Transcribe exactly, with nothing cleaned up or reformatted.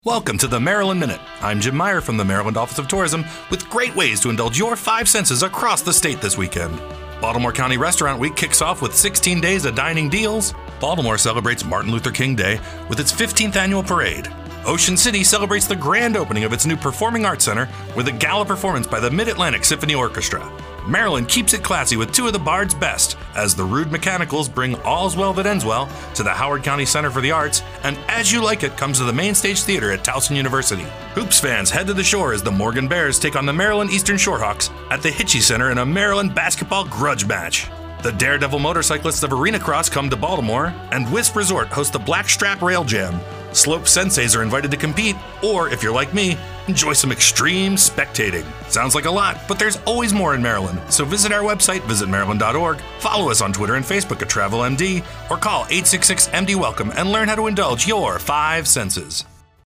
Welcome to the Maryland Minute. I'm Jim Meyer from the Maryland Office of Tourism with great ways to indulge your five senses across the state this weekend. Baltimore County Restaurant Week kicks off with sixteen days of dining deals. Baltimore celebrates Martin Luther King Day with its fifteenth annual parade. Ocean City celebrates the grand opening of its new Performing Arts Center with a gala performance by the Mid-Atlantic Symphony Orchestra. Maryland keeps it classy with two of the Bard's best as the Rude Mechanicals bring All's Well That Ends Well to the Howard County Center for the Arts, and As You Like It comes to the Main Stage Theater at Towson University. Hoops fans head to the shore as the Morgan Bears take on the Maryland Eastern Shorehawks at the Hitchie Center in a Maryland basketball grudge match. The Daredevil motorcyclists of Arena Cross come to Baltimore, and Wisp Resort hosts the Blackstrap Rail Jam. Slope senseis are invited to compete, or if you're like me, enjoy some extreme spectating. Sounds like a lot, but there's always more in Maryland. So visit our website, visit maryland dot org, follow us on Twitter and Facebook at Travel M D, or call eight six six M D Welcome and learn how to indulge your five senses.